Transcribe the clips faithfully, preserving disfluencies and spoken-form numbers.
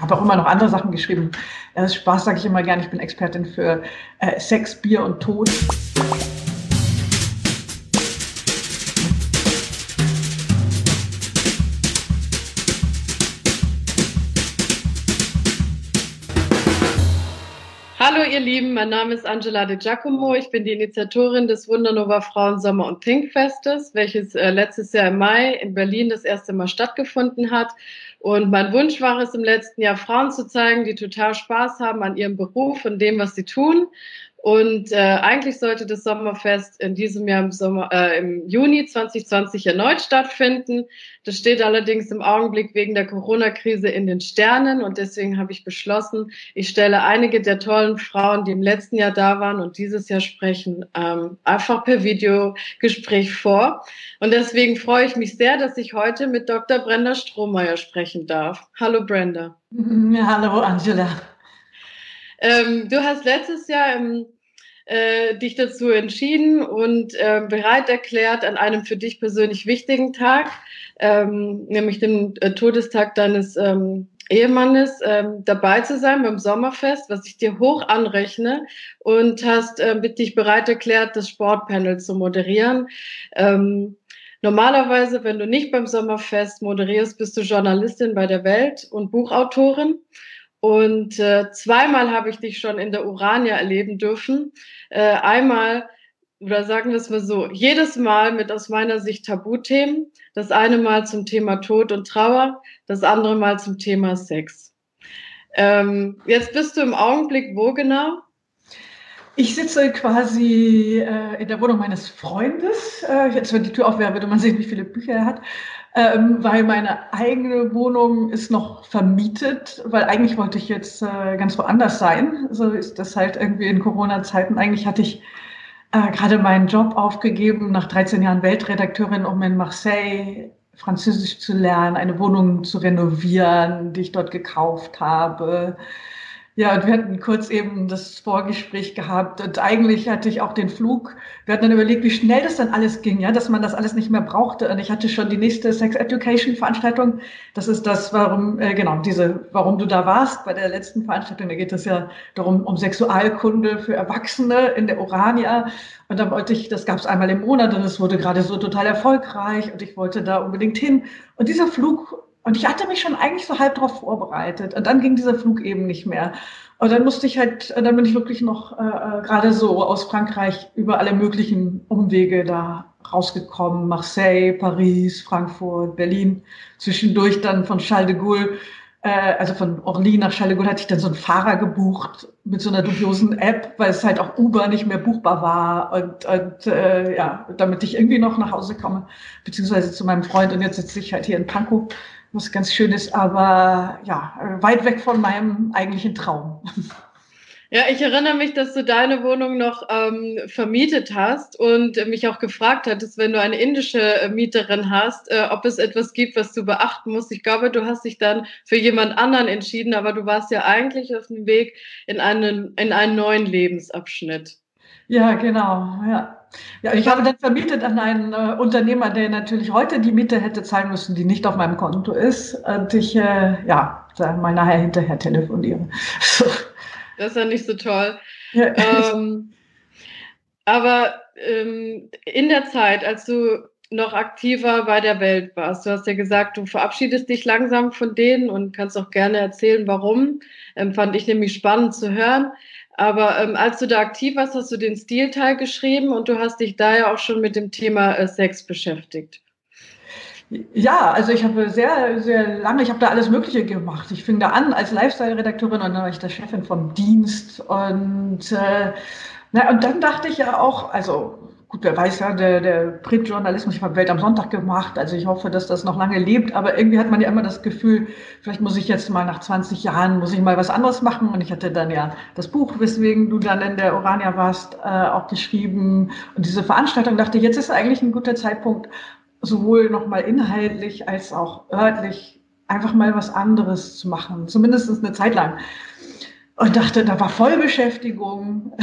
habe auch immer noch andere Sachen geschrieben. Äh, Spaß sage ich immer gerne, ich bin Expertin für äh, Sex, Bier und Tod. Hallo ihr Lieben, mein Name ist Angela De Giacomo. Ich bin die Initiatorin des Wundernova Frauen Sommer- und Pinkfestes, welches äh, letztes Jahr im Mai in Berlin das erste Mal stattgefunden hat. Und mein Wunsch war es im letzten Jahr, Frauen zu zeigen, die total Spaß haben an ihrem Beruf und dem, was sie tun. Und äh, eigentlich sollte das Sommerfest in diesem Jahr im, Sommer, äh, im Juni zwanzig zwanzig erneut stattfinden. Das steht allerdings im Augenblick wegen der Corona-Krise in den Sternen. Und deswegen habe ich beschlossen, ich stelle einige der tollen Frauen, die im letzten Jahr da waren und dieses Jahr sprechen, ähm, einfach per Videogespräch vor. Und deswegen freue ich mich sehr, dass ich heute mit Doktor Brenda Strohmeier sprechen darf. Hallo Brenda. Ja, hallo Angela. Ähm, du hast letztes Jahr ähm, äh, dich dazu entschieden und äh, bereit erklärt, an einem für dich persönlich wichtigen Tag, ähm, nämlich dem äh, Todestag deines ähm, Ehemannes, ähm, dabei zu sein beim Sommerfest, was ich dir hoch anrechne, und hast äh, dich bereit erklärt, das Sportpanel zu moderieren. Ähm, Normalerweise, wenn du nicht beim Sommerfest moderierst, bist du Journalistin bei der Welt und Buchautorin. Und äh, zweimal habe ich dich schon in der Urania erleben dürfen. Äh, einmal, oder sagen wir es mal so, jedes Mal mit aus meiner Sicht Tabuthemen. Das eine Mal zum Thema Tod und Trauer, das andere Mal zum Thema Sex. Ähm, jetzt bist du im Augenblick wo genau? Ich sitze quasi äh, in der Wohnung meines Freundes. Äh, jetzt, wenn die Tür auf wäre, würde man sehen, wie viele Bücher er hat. Ähm, weil meine eigene Wohnung ist noch vermietet, weil eigentlich wollte ich jetzt äh, ganz woanders sein. So ist das halt irgendwie in Corona-Zeiten. Eigentlich hatte ich äh, gerade meinen Job aufgegeben, nach dreizehn Jahren Weltredakteurin, um in Marseille Französisch zu lernen, eine Wohnung zu renovieren, die ich dort gekauft habe. Ja, und wir hatten kurz eben das Vorgespräch gehabt und eigentlich hatte ich auch den Flug. Wir hatten dann überlegt, wie schnell das dann alles ging, ja, dass man das alles nicht mehr brauchte. Und ich hatte schon die nächste Sex Education Veranstaltung. Das ist das, warum, äh, genau, diese, warum du da warst bei der letzten Veranstaltung. Da geht es ja darum, um Sexualkunde für Erwachsene in der Urania. Und da wollte ich, das gab es einmal im Monat und es wurde gerade so total erfolgreich und ich wollte da unbedingt hin. Und dieser Flug, und ich hatte mich schon eigentlich so halb darauf vorbereitet. Und dann ging dieser Flug eben nicht mehr. Und dann musste ich halt, dann bin ich wirklich noch äh, gerade so aus Frankreich über alle möglichen Umwege da rausgekommen. Marseille, Paris, Frankfurt, Berlin. Zwischendurch dann von Charles de Gaulle, äh, also von Orly nach Charles de Gaulle hatte ich dann so einen Fahrer gebucht mit so einer dubiosen App, weil es halt auch Uber nicht mehr buchbar war. Und, und äh, ja, damit ich irgendwie noch nach Hause komme, beziehungsweise zu meinem Freund. Und jetzt sitze ich halt hier in Pankow, was ganz schön ist, aber ja, weit weg von meinem eigentlichen Traum. Ja, ich erinnere mich, dass du deine Wohnung noch ähm, vermietet hast und äh, mich auch gefragt hattest, wenn du eine indische äh, Mieterin hast, äh, ob es etwas gibt, was du beachten musst. Ich glaube, du hast dich dann für jemand anderen entschieden, aber du warst ja eigentlich auf dem Weg in einen, in einen neuen Lebensabschnitt. Ja, genau, ja. Ja, ich habe dann vermietet an einen äh, Unternehmer, der natürlich heute die Miete hätte zahlen müssen, die nicht auf meinem Konto ist. Und ich, äh, ja, mal nachher hinterher telefoniere. So. Das ist ja nicht so toll. Ja. Ähm, aber ähm, in der Zeit, als du noch aktiver bei der Welt warst, du hast ja gesagt, du verabschiedest dich langsam von denen und kannst auch gerne erzählen, warum. Ähm, fand ich nämlich spannend zu hören. Aber ähm, als du da aktiv warst, hast du den Stilteil geschrieben und du hast dich da ja auch schon mit dem Thema äh, Sex beschäftigt. Ja, also ich habe sehr, sehr lange, ich habe da alles Mögliche gemacht. Ich fing da an als Lifestyle-Redaktorin und dann war ich der Chefin vom Dienst. Und, äh, na, und dann dachte ich ja auch, also gut, wer weiß ja, der, der Printjournalismus, ich habe Welt am Sonntag gemacht, also ich hoffe, dass das noch lange lebt, aber irgendwie hat man ja immer das Gefühl, vielleicht muss ich jetzt mal nach zwanzig Jahren, muss ich mal was anderes machen. Und ich hatte dann ja das Buch, weswegen du dann in der Urania warst, äh, auch geschrieben. Und diese Veranstaltung dachte ich, jetzt ist eigentlich ein guter Zeitpunkt, sowohl nochmal inhaltlich als auch örtlich einfach mal was anderes zu machen, zumindest eine Zeit lang. und dachte, da war Vollbeschäftigung.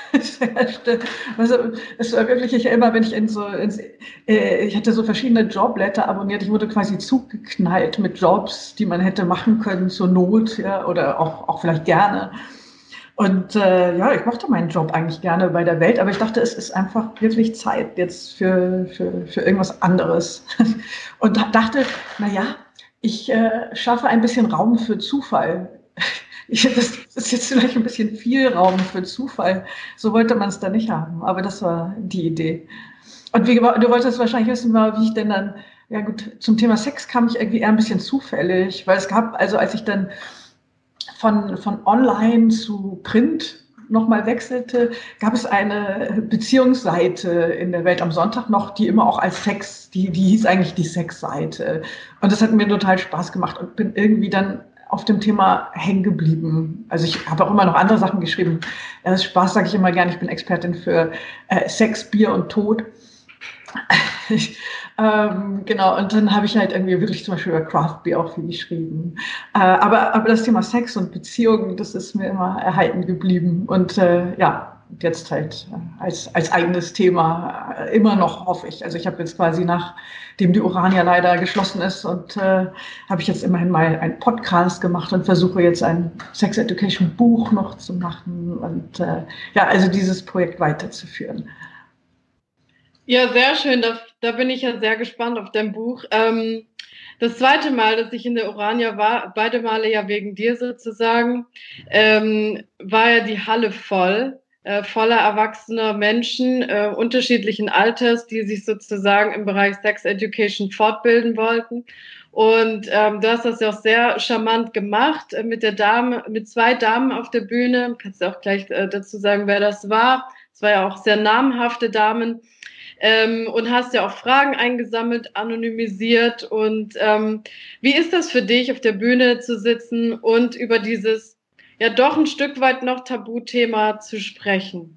Also es war wirklich, ich immer, wenn ich in so, ins, äh, ich hatte so verschiedene Jobblätter abonniert, ich wurde quasi zugeknallt mit Jobs, die man hätte machen können zur Not, ja, oder auch, auch vielleicht gerne. Und äh, ja, ich mochte meinen Job eigentlich gerne bei der Welt, aber ich dachte, es ist einfach wirklich Zeit jetzt für, für, für irgendwas anderes. Und dachte, naja, ich äh, schaffe ein bisschen Raum für Zufall. Ich, das ist jetzt vielleicht ein bisschen viel Raum für Zufall. So wollte man es da nicht haben, aber das war die Idee. Und wie, du wolltest wahrscheinlich wissen, wie ich denn dann, ja gut, zum Thema Sex kam ich irgendwie eher ein bisschen zufällig, weil es gab, also als ich dann von, von online zu Print nochmal wechselte, gab es eine Beziehungsseite in der Welt am Sonntag noch, die immer auch als Sex, die, die hieß eigentlich die Sexseite. Und das hat mir total Spaß gemacht und bin irgendwie dann auf dem Thema hängen geblieben. Also ich habe auch immer noch andere Sachen geschrieben. Äh, Spaß sage ich immer gerne, ich bin Expertin für äh, Sex, Bier und Tod. Ich, ähm, genau, und dann habe ich halt irgendwie wirklich zum Beispiel über Craft Beer auch viel geschrieben. Äh, aber, aber das Thema Sex und Beziehungen, das ist mir immer erhalten geblieben. Und äh, ja, jetzt halt als, als eigenes Thema äh, immer noch, hoffe ich. Also ich habe jetzt quasi, nachdem die Urania leider geschlossen ist, und äh, habe ich jetzt immerhin mal einen Podcast gemacht und versuche jetzt ein Sex Education Buch noch zu machen und äh, ja, also dieses Projekt weiterzuführen. Ja, sehr schön. Da, da bin ich ja sehr gespannt auf dein Buch. Ähm, das zweite Mal, dass ich in der Urania war, beide Male ja wegen dir sozusagen, ähm, war ja die Halle voll, äh, voller erwachsener Menschen äh, unterschiedlichen Alters, die sich sozusagen im Bereich Sex Education fortbilden wollten. Und ähm, du hast das ja auch sehr charmant gemacht äh, mit der Dame, mit zwei Damen auf der Bühne. Kannst du auch gleich äh, dazu sagen, wer das war? Es war ja auch sehr namhafte Damen. Ähm, und hast ja auch Fragen eingesammelt, anonymisiert. Und ähm, wie ist das für dich, auf der Bühne zu sitzen und über dieses ja doch ein Stück weit noch Tabuthema zu sprechen?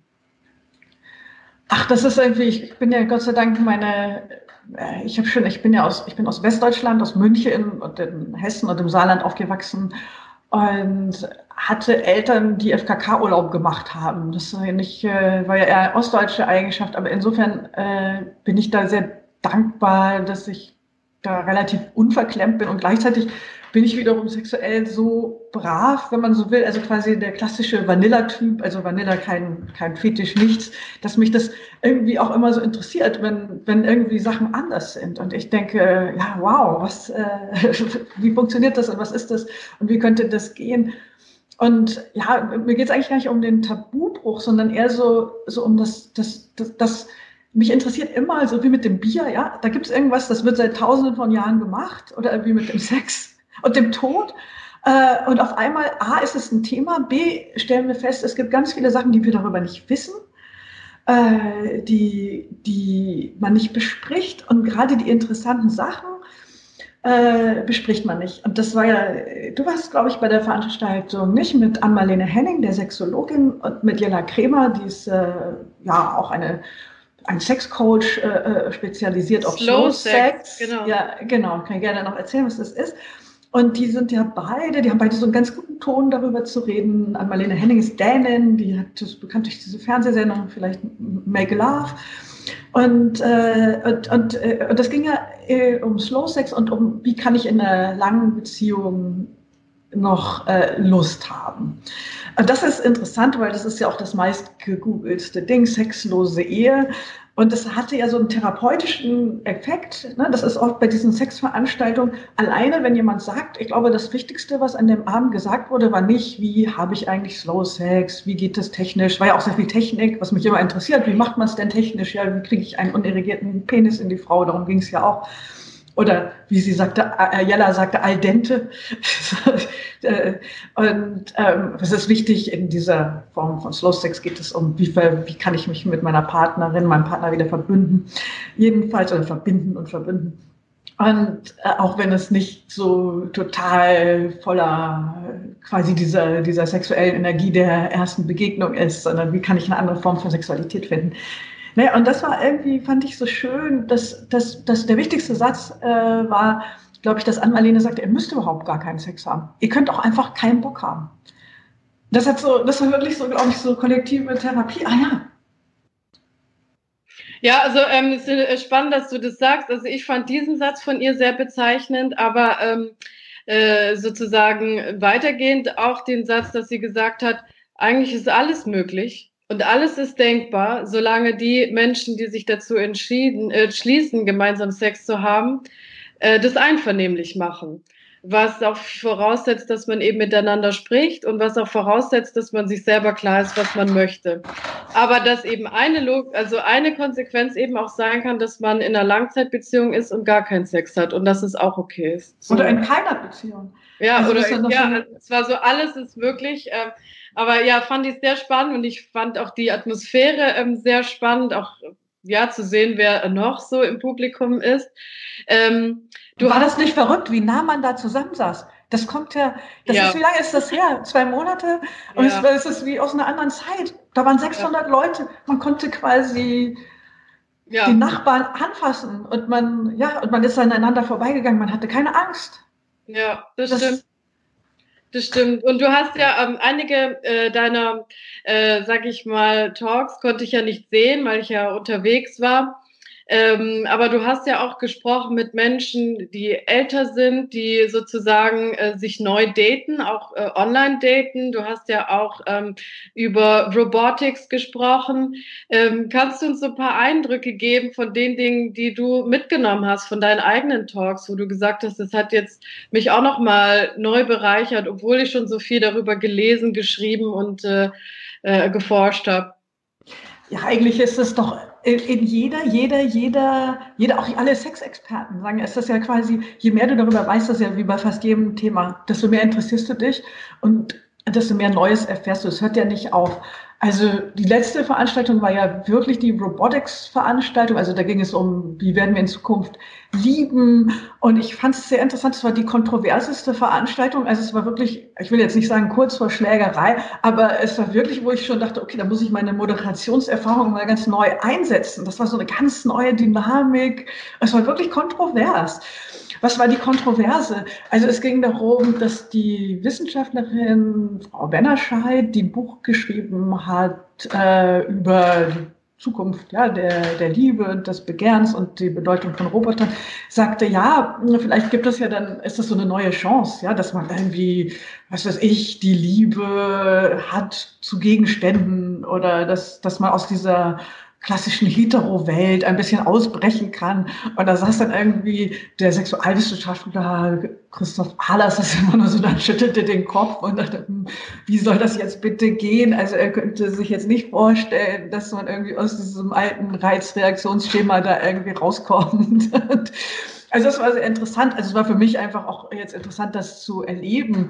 Ach, das ist irgendwie, ich bin ja Gott sei Dank meine, ich habe schon, ich bin ja aus, ich bin aus Westdeutschland, aus München und in Hessen und im Saarland aufgewachsen und hatte Eltern, die F K K-Urlaub gemacht haben. Das war ja nicht, war ja eher ostdeutsche Eigenschaft, aber insofern äh, bin ich da sehr dankbar, dass ich da relativ unverklemmt bin und gleichzeitig bin ich wiederum sexuell so brav, wenn man so will, also quasi der klassische Vanilla-Typ, also Vanilla kein, kein Fetisch, nichts, dass mich das irgendwie auch immer so interessiert, wenn, wenn irgendwie Sachen anders sind. Und ich denke, ja, wow, was, äh, wie funktioniert das und was ist das und wie könnte das gehen? Und ja, mir geht es eigentlich gar nicht um den Tabubruch, sondern eher so, so um das, das, das, das mich interessiert immer, so wie mit dem Bier, ja, da gibt es irgendwas, das wird seit tausenden von Jahren gemacht, oder wie mit dem Sex und dem Tod. Äh, und auf einmal, A, ist es ein Thema, B, stellen wir fest, es gibt ganz viele Sachen, die wir darüber nicht wissen, äh, die, die man nicht bespricht. Und gerade die interessanten Sachen äh, bespricht man nicht. Und das war ja, du warst, glaube ich, bei der Veranstaltung nicht mit Ann-Marlene Henning, der Sexologin, und mit Jella Kremer, die ist äh, ja auch eine ein Sexcoach äh, spezialisiert auf Slow, Slow Sex. Sex. Genau. Ja, genau. Kann ich gerne noch erzählen, was das ist. Und die sind ja beide, die haben beide so einen ganz guten Ton, darüber zu reden. Ann-Marlene Henning ist Dänin, die hat das bekannt durch diese Fernsehsendung, vielleicht Make Love. Und, äh, und, und, äh, und das ging ja äh, um Slow Sex und um, wie kann ich in einer langen Beziehung noch äh, Lust haben. Und das ist interessant, weil das ist ja auch das meist gegoogelste Ding, sexlose Ehe. Und das hatte ja so einen therapeutischen Effekt. Ne? Das ist oft bei diesen Sexveranstaltungen alleine, wenn jemand sagt, ich glaube, das Wichtigste, was an dem Abend gesagt wurde, war nicht, wie habe ich eigentlich Slow Sex, wie geht das technisch, war ja auch sehr viel Technik, was mich immer interessiert, wie macht man es denn technisch, ja, wie kriege ich einen unerregierten Penis in die Frau, darum ging es ja auch. Oder wie sie sagte, Jella sagte, al dente. Und ähm, es ist wichtig, in dieser Form von Slow Sex geht es um, wie, wie kann ich mich mit meiner Partnerin, meinem Partner wieder verbünden. Jedenfalls, oder verbinden und verbünden. Und äh, auch wenn es nicht so total voller quasi dieser, dieser sexuellen Energie der ersten Begegnung ist, sondern wie kann ich eine andere Form von Sexualität finden. Naja, und das war irgendwie, fand ich so schön, dass, dass, dass der wichtigste Satz äh, war, glaube ich, dass Ann-Marlene sagte, ihr müsst überhaupt gar keinen Sex haben. Ihr könnt auch einfach keinen Bock haben. Das hat so, das war wirklich so, glaube ich, so kollektive Therapie. Ah ja. Ja, also ähm, es ist spannend, dass du das sagst. Also ich fand diesen Satz von ihr sehr bezeichnend, aber ähm, äh, sozusagen weitergehend auch den Satz, dass sie gesagt hat, eigentlich ist alles möglich und alles ist denkbar, solange die Menschen, die sich dazu entschieden, äh, schließen, gemeinsam Sex zu haben, äh, das einvernehmlich machen. Was auch voraussetzt, dass man eben miteinander spricht und was auch voraussetzt, dass man sich selber klar ist, was man möchte. Aber dass eben eine Log also eine Konsequenz eben auch sein kann, dass man in einer Langzeitbeziehung ist und gar keinen Sex hat und dass es auch okay ist. So. Oder in keiner Beziehung. Ja, Also oder das ist dann ja, so, also es war so, alles ist möglich. Ähm, aber ja, fand ich sehr spannend und ich fand auch die Atmosphäre ähm, sehr spannend, auch ja zu sehen, wer noch so im Publikum ist. Ähm, du war hast das nicht verrückt, wie nah man da zusammensaß? Das kommt ja, das ja, ist, wie lange ist das her? Zwei Monate? Und es, ja, es ist wie aus einer anderen Zeit. Da waren ja, sechshundert Leute. Man konnte quasi die ja, Nachbarn anfassen und man, ja, und man ist aneinander vorbeigegangen. Man hatte keine Angst. ja, das stimmt. Das, Das stimmt. Und du hast ja ähm, einige äh, deiner, äh, sag ich mal, Talks konnte ich ja nicht sehen, weil ich ja unterwegs war. Ähm, aber du hast ja auch gesprochen mit Menschen, die älter sind, die sozusagen äh, sich neu daten, auch äh, online daten. Du hast ja auch ähm, über Robotics gesprochen. Ähm, kannst du uns so ein paar Eindrücke geben von den Dingen, die du mitgenommen hast, von deinen eigenen Talks, wo du gesagt hast, das hat jetzt mich auch noch mal neu bereichert, obwohl ich schon so viel darüber gelesen, geschrieben und äh, äh, geforscht habe. ja, eigentlich ist es doch in, in jeder, jeder, jeder, jeder, auch alle Sexexperten sagen, ist das ja quasi, je mehr du darüber weißt, das ist ja wie bei fast jedem Thema, desto mehr interessierst du dich und desto mehr Neues erfährst du. Es hört ja nicht auf. Also die letzte Veranstaltung war ja wirklich die Robotics-Veranstaltung. Also da ging es um, wie werden wir in Zukunft lieben. Und ich fand es sehr interessant. Es war die kontroverseste Veranstaltung. Also es war wirklich, ich will jetzt nicht sagen kurz vor Schlägerei, aber es war wirklich, wo ich schon dachte, okay, da muss ich meine Moderationserfahrung mal ganz neu einsetzen. Das war so eine ganz neue Dynamik. Es war wirklich kontrovers. Was war die Kontroverse? Also es ging darum, dass die Wissenschaftlerin Frau Bennerscheid, die ein Buch geschrieben hat äh, über die Zukunft ja, der, der Liebe und des Begehrens und die Bedeutung von Robotern, sagte, ja, vielleicht gibt es ja dann, ist das so eine neue Chance, ja, dass man irgendwie, was weiß ich, die Liebe hat zu Gegenständen oder dass, dass man aus dieser klassischen Hetero-Welt ein bisschen ausbrechen kann. Und da saß dann irgendwie der Sexualwissenschaftler Christoph Ahlers, das immer nur so, dann schüttelte den Kopf und dachte, hm, wie soll das jetzt bitte gehen? Also er könnte sich jetzt nicht vorstellen, dass man irgendwie aus diesem alten Reizreaktionsschema da irgendwie rauskommt. Also das war sehr interessant. Also es war für mich einfach auch jetzt interessant, das zu erleben.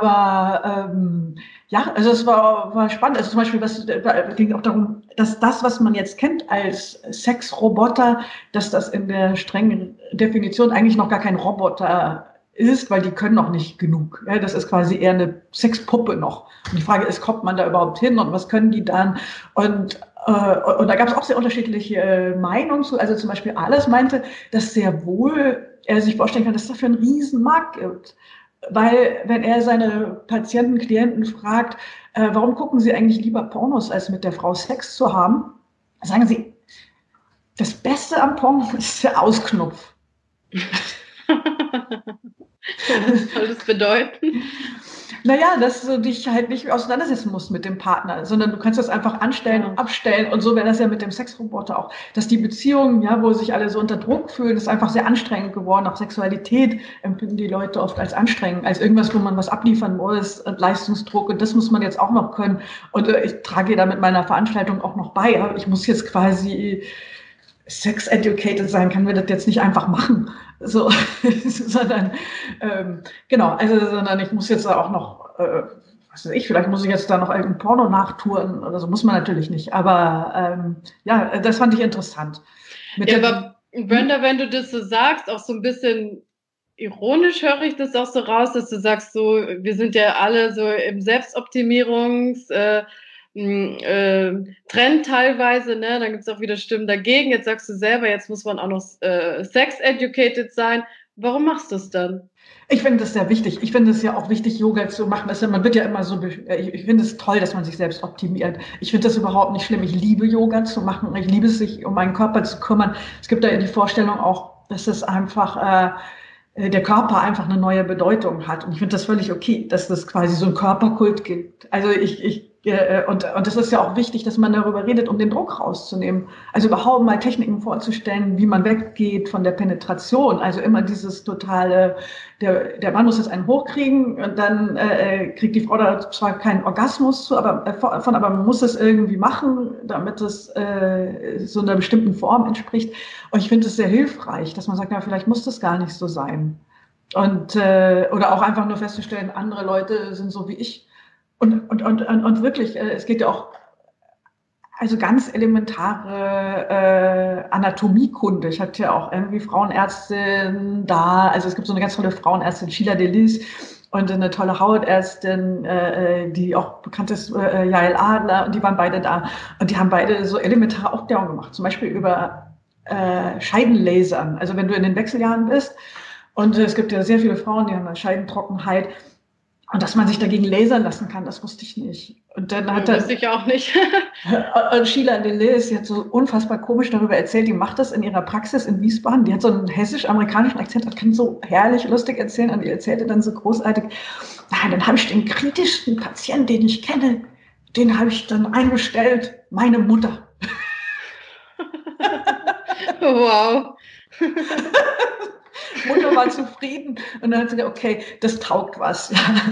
Aber ähm, ja, also es war, war spannend. Also zum Beispiel, was ging auch darum, dass das, was man jetzt kennt als Sexroboter, dass das in der strengen Definition eigentlich noch gar kein Roboter ist, weil die können noch nicht genug. Ja, das ist quasi eher eine Sexpuppe noch. Und die Frage ist, kommt man da überhaupt hin und was können die dann? Und und da gab es auch sehr unterschiedliche Meinungen zu. Also zum Beispiel Alles meinte, dass sehr wohl er sich vorstellen kann, dass es dafür einen riesen Markt gibt. Weil wenn er seine Patienten, Klienten fragt, äh, warum gucken sie eigentlich lieber Pornos, als mit der Frau Sex zu haben, sagen sie, das Beste am Porno ist der Ausknopf. Was soll das bedeuten? Naja, dass du dich halt nicht auseinandersetzen musst mit dem Partner, sondern du kannst das einfach anstellen, Ja. abstellen. Und so wäre das ja mit dem Sexroboter auch. Dass die Beziehungen, ja, wo sich alle so unter Druck fühlen, ist einfach sehr anstrengend geworden. Auch Sexualität empfinden die Leute oft als anstrengend, als irgendwas, wo man was abliefern muss, Leistungsdruck. Und das muss man jetzt auch noch können. Und äh, ich trage da mit meiner Veranstaltung auch noch bei. Aber ich muss jetzt quasi sex-educated sein, kann wir das jetzt nicht einfach machen. So, sondern ähm, genau, also sondern ich muss jetzt auch noch, äh, was weiß ich, vielleicht muss ich jetzt da noch irgendein Porno nachtouren oder so, muss man natürlich nicht. Aber ähm, ja, das fand ich interessant. Mit Ja, der, aber Brenda, wenn du das so sagst, auch so ein bisschen ironisch höre ich das auch so raus, dass du sagst, so, wir sind ja alle so im Selbstoptimierungs- äh, äh, Trend teilweise, ne? Dann gibt es auch wieder Stimmen dagegen. Jetzt sagst du selber, jetzt muss man auch noch äh, sex-educated sein. Warum machst du es dann? Ich finde das sehr wichtig. Ich finde es ja auch wichtig, Yoga zu machen. Also man wird ja immer so, ich finde es toll, dass man sich selbst optimiert. Ich finde das überhaupt nicht schlimm. Ich liebe Yoga zu machen. Ich liebe es, sich um meinen Körper zu kümmern. Es gibt da die Vorstellung auch, dass es einfach, äh, der Körper einfach eine neue Bedeutung hat. Und ich finde das völlig okay, dass das quasi so einen Körperkult gibt. Also ich, ich äh, und, und das ist ja auch wichtig, dass man darüber redet, um den Druck rauszunehmen. Also überhaupt mal Techniken vorzustellen, wie man weggeht von der Penetration. Also immer dieses totale, der, der Mann muss jetzt einen hochkriegen und dann äh, kriegt die Frau da zwar keinen Orgasmus zu, aber äh, von, aber man muss es irgendwie machen, damit es äh, so einer bestimmten Form entspricht. Und ich finde es sehr hilfreich, dass man sagt, na, vielleicht muss das gar nicht so sein. Und, äh, oder auch einfach nur festzustellen, andere Leute sind so wie ich. Und, und, und, und wirklich, äh, es geht ja auch, also ganz elementare äh, Anatomiekunde. Ich hatte ja auch irgendwie Frauenärztin da, also es gibt so eine ganz tolle Frauenärztin, Sheila Delis, und eine tolle Hautärztin, äh, die auch bekannt ist, äh, Jael Adler, und die waren beide da. Und die haben beide so elementare Aufklärung gemacht, zum Beispiel über äh, Scheidenlasern. Also wenn du in den Wechseljahren bist, und es gibt ja sehr viele Frauen, die haben eine Scheidentrockenheit, und dass man sich dagegen lasern lassen kann, das wusste ich nicht. Und dann hat das wusste ich auch nicht. Und Sheila Delis, die hat so unfassbar komisch darüber erzählt, die macht das in ihrer Praxis in Wiesbaden. Die hat so einen hessisch-amerikanischen Akzent, kann so herrlich lustig erzählen, und die erzählte dann so großartig, na, dann habe ich den kritischsten Patienten, den ich kenne, den habe ich dann eingestellt, meine Mutter. Wow. Mutter war zufrieden, und dann hat sie gesagt, okay, das taugt was.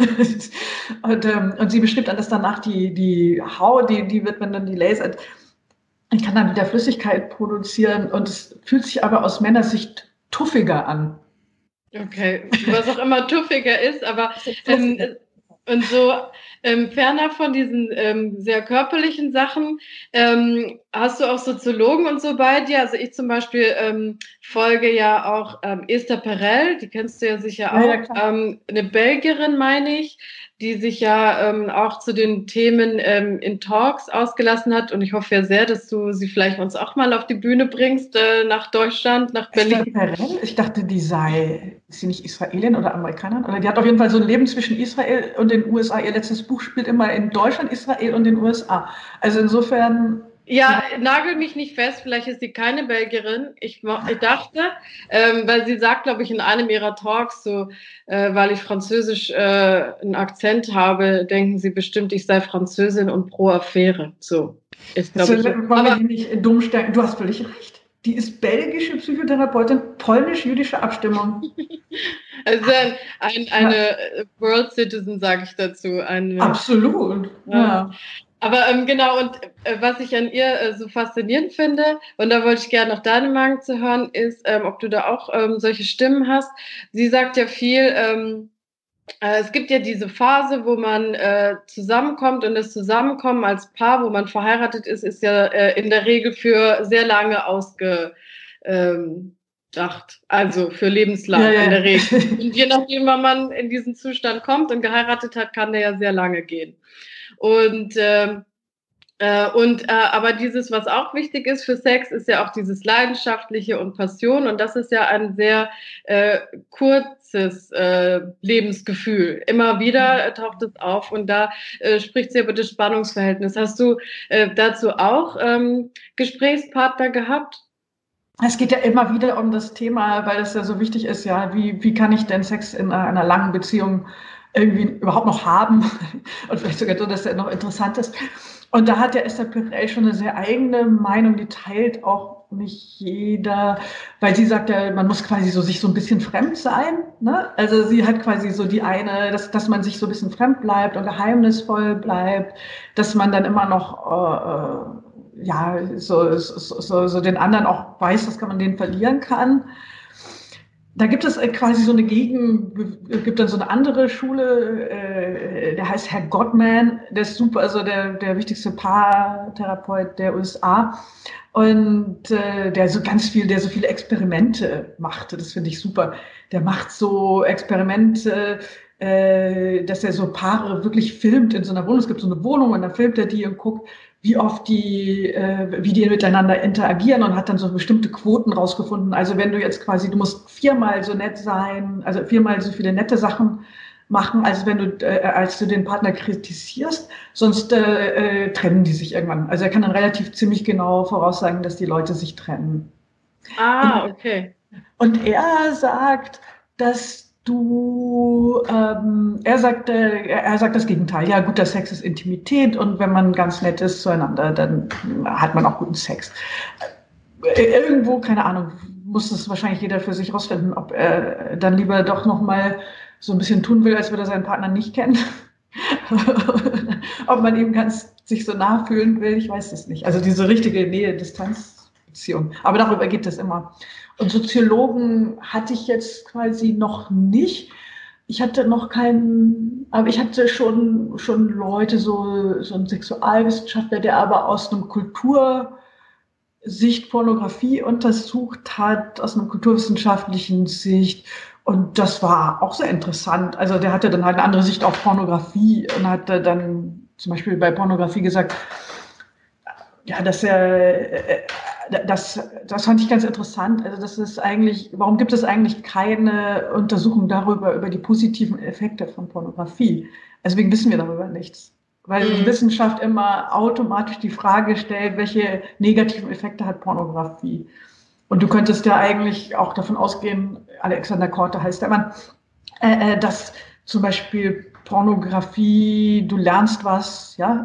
Ja. Und, ähm, und sie beschreibt dann, dass danach die, die Haut, die, die wird, wenn dann die lasert, ich kann dann wieder Flüssigkeit produzieren, und es fühlt sich aber aus Männersicht tuffiger an. Okay, was auch immer tuffiger ist, aber ähm, und so ähm, ferner von diesen ähm, sehr körperlichen Sachen, ähm, hast du auch Soziologen und so bei dir? Also ich zum Beispiel ähm, folge ja auch ähm, Esther Perel, die kennst du ja sicher auch, ja, ja, ähm, eine Belgierin, meine ich, die sich ja ähm, auch zu den Themen ähm, in Talks ausgelassen hat, und ich hoffe ja sehr, dass du sie vielleicht uns auch mal auf die Bühne bringst, äh, nach Deutschland, nach Berlin. Esther Perel? Ich dachte, die sei, ist sie nicht Israelin oder Amerikanerin? Oder die hat auf jeden Fall so ein Leben zwischen Israel und den U S A. Ihr letztes Buch spielt immer in Deutschland, Israel und den U S A. Also insofern... Ja, nagel mich nicht fest, vielleicht ist sie keine Belgierin. Ich, ich dachte, ähm, weil sie sagt, glaube ich, in einem ihrer Talks, so, äh, weil ich Französisch äh, einen Akzent habe, denken sie bestimmt, ich sei Französin und pro Affäre. So, ist, glaube ich. Aber nicht dumm stellen. Du hast völlig recht. Die ist belgische Psychotherapeutin, polnisch-jüdische Abstimmung. Also ein, ein, eine World Citizen, sage ich dazu. Eine, Absolut, ja. ja. Aber ähm, genau, und äh, was ich an ihr äh, so faszinierend finde, und da wollte ich gerne noch deine Meinung zu hören, ist, ähm, ob du da auch ähm, solche Stimmen hast. Sie sagt ja viel, ähm, äh, es gibt ja diese Phase, wo man äh, zusammenkommt, und das Zusammenkommen als Paar, wo man verheiratet ist, ist ja äh, in der Regel für sehr lange ausgedacht. Ähm, also für lebenslang ja, ja. in der Regel. Und je nachdem, wann man in diesen Zustand kommt und geheiratet hat, kann der ja sehr lange gehen. Und, ähm, äh, und äh, aber dieses, was auch wichtig ist für Sex, ist ja auch dieses Leidenschaftliche und Passion. Und das ist ja ein sehr äh, kurzes äh, Lebensgefühl. Immer wieder taucht es auf, und da äh, spricht sie über das Spannungsverhältnis. Hast du äh, dazu auch ähm, Gesprächspartner gehabt? Es geht ja immer wieder um das Thema, weil es ja so wichtig ist, ja, wie, wie kann ich denn Sex in einer, einer langen Beziehung irgendwie überhaupt noch haben, und vielleicht sogar so, dass er noch interessant ist. Und da hat ja Esther Perel schon eine sehr eigene Meinung, die teilt auch nicht jeder, weil sie sagt ja, man muss quasi so sich so ein bisschen fremd sein, ne? Also sie hat quasi so die eine, dass, dass man sich so ein bisschen fremd bleibt und geheimnisvoll bleibt, dass man dann immer noch äh, ja, so, so, so, so den anderen auch weiß, dass man den verlieren kann. Da gibt es quasi so eine Gegen, gibt dann so eine andere Schule, äh, der heißt Herr Gottman, der ist super, also der, der wichtigste Paartherapeut der U S A, und äh, der so ganz viel, der so viele Experimente machte, das finde ich super. Der macht so Experimente, äh, dass er so Paare wirklich filmt in so einer Wohnung. Es gibt so eine Wohnung und dann filmt er die und guckt, wie oft die, äh, wie die miteinander interagieren und hat dann so bestimmte Quoten rausgefunden. Also wenn du jetzt quasi, du musst viermal so nett sein, also viermal so viele nette Sachen machen, als wenn du, äh, als du den Partner kritisierst, sonst äh, äh, trennen die sich irgendwann. Also er kann dann relativ ziemlich genau voraussagen, dass die Leute sich trennen. Ah, okay. Und, und er sagt, dass du, ähm, er sagt, äh, er sagt das Gegenteil. Ja, guter Sex ist Intimität und wenn man ganz nett ist zueinander, dann hat man auch guten Sex. Äh, irgendwo, keine Ahnung, muss es wahrscheinlich jeder für sich rausfinden, ob er dann lieber doch noch mal so ein bisschen tun will, als würde er seinen Partner nicht kennen. Ob man ihm ganz sich so nah fühlen will, ich weiß es nicht. Also diese richtige Nähe-Distanz-Beziehung. Aber darüber geht es immer. Und Soziologen hatte ich jetzt quasi noch nicht. Ich hatte noch keinen, aber ich hatte schon, schon Leute, so, so ein Sexualwissenschaftler, der aber aus einem Kultursicht Pornografie untersucht hat, aus einer kulturwissenschaftlichen Sicht. Und das war auch sehr interessant. Also der hatte dann halt eine andere Sicht auf Pornografie und hat dann zum Beispiel bei Pornografie gesagt, ja, dass er, das, das fand ich ganz interessant. Also das ist eigentlich, warum gibt es eigentlich keine Untersuchung darüber, über die positiven Effekte von Pornografie? Deswegen wissen wir darüber nichts. Weil die Wissenschaft immer automatisch die Frage stellt, welche negativen Effekte hat Pornografie? Und du könntest ja eigentlich auch davon ausgehen, Alexander Korte heißt der Mann, äh, dass zum Beispiel Pornografie, du lernst was, ja,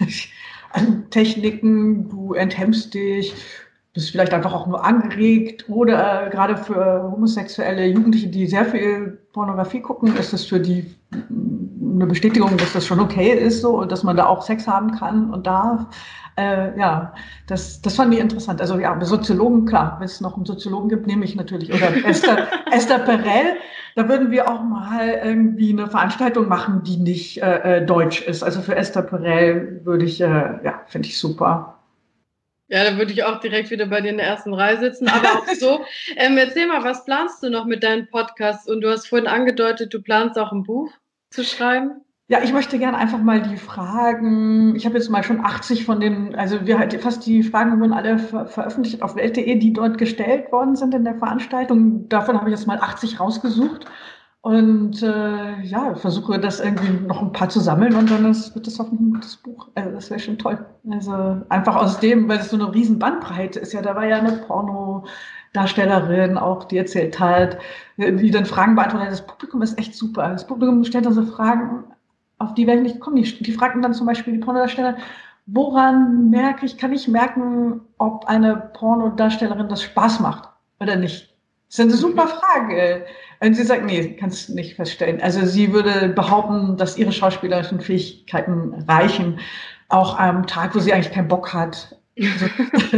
an Techniken, du enthemmst dich, bist vielleicht einfach auch nur angeregt oder äh, gerade für homosexuelle Jugendliche, die sehr viel Pornografie gucken, ist es für die eine Bestätigung, dass das schon okay ist so und dass man da auch Sex haben kann und darf. Äh, ja, das, das fand ich interessant. Also ja, Soziologen, klar, wenn es noch einen Soziologen gibt, nehme ich natürlich. Oder Esther, Esther Perel, da würden wir auch mal irgendwie eine Veranstaltung machen, die nicht äh, deutsch ist. Also für Esther Perel würde ich, äh, ja, finde ich super. Ja, da würde ich auch direkt wieder bei dir in der ersten Reihe sitzen. Aber auch so, ähm, erzähl mal, was planst du noch mit deinem Podcast? Und du hast vorhin angedeutet, du planst auch ein Buch zu schreiben. Ja, ich möchte gerne einfach mal die Fragen, ich habe jetzt mal schon achtzig von den, also wir halt fast die Fragen wurden alle ver veröffentlicht auf welt punkt de, die dort gestellt worden sind in der Veranstaltung. Davon habe ich jetzt mal achtzig rausgesucht und äh, ja, versuche das irgendwie noch ein paar zu sammeln und dann ist, wird das hoffentlich ein gutes Buch. Also das wäre schon toll. Also einfach aus dem, weil es so eine riesen Bandbreite ist. Ja, da war ja eine Porno Darstellerin auch, die erzählt hat, die dann Fragen beantwortet. Das Publikum ist echt super. Das Publikum stellt dann so Fragen, auf die werde ich nicht kommen. Die, die fragten dann zum Beispiel die Pornodarsteller, woran merke ich, kann ich merken, ob eine Pornodarstellerin das Spaß macht oder nicht? Das ist eine super Frage. Und sie sagt, nee, kannst du nicht feststellen. Also sie würde behaupten, dass ihre schauspielerischen Fähigkeiten reichen, auch am Tag, wo sie eigentlich keinen Bock hat, so,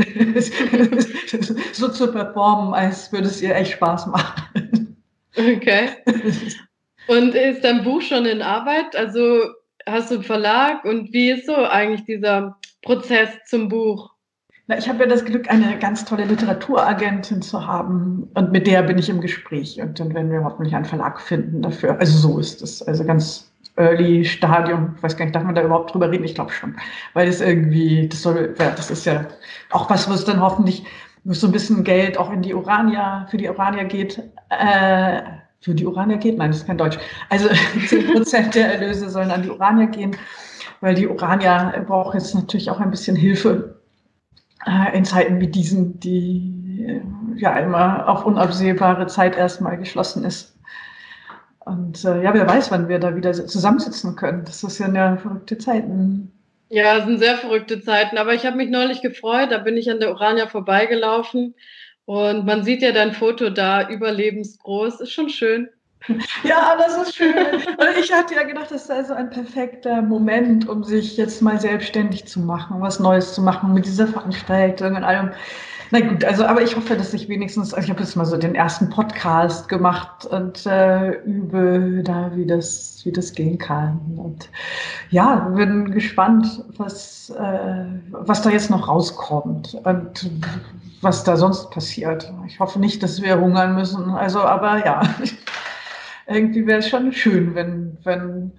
so zu performen, als würde es ihr echt Spaß machen. Okay. Und ist dein Buch schon in Arbeit? Also hast du einen Verlag und wie ist so eigentlich dieser Prozess zum Buch? Na, ich habe ja das Glück, eine ganz tolle Literaturagentin zu haben und mit der bin ich im Gespräch und dann werden wir hoffentlich einen Verlag finden dafür. Also so ist es, also ganz Early Stadium. Ich weiß gar nicht, darf man da überhaupt drüber reden? Ich glaube schon, weil es irgendwie, das soll, ja, das ist ja auch was, was dann hoffentlich so ein bisschen Geld auch in die Urania, für die Urania geht. Äh, Für die Urania geht? Nein, das ist kein Deutsch. Also zehn Prozent der Erlöse sollen an die Urania gehen, weil die Urania braucht jetzt natürlich auch ein bisschen Hilfe äh, in Zeiten wie diesen, die äh, ja immer auf unabsehbare Zeit erstmal geschlossen ist. Und äh, ja, wer weiß, wann wir da wieder zusammensitzen können. Das ist ja eine verrückte Zeiten. Ja, es sind sehr verrückte Zeiten, aber ich habe mich neulich gefreut, da bin ich an der Urania vorbeigelaufen. Und man sieht ja dein Foto da, überlebensgroß, ist schon schön. Ja, das ist schön. Und ich hatte ja gedacht, das sei so ein perfekter Moment, um sich jetzt mal selbstständig zu machen, was Neues zu machen mit dieser Veranstaltung und allem. Na gut, also, aber ich hoffe, dass ich wenigstens, also ich habe jetzt mal so den ersten Podcast gemacht und äh, übe da, wie das, wie das gehen kann. Und ja, bin gespannt, was, äh, was da jetzt noch rauskommt und was da sonst passiert. Ich hoffe nicht, dass wir hungern müssen. Also, aber ja. irgendwie wäre es schon schön, wenn, wenn,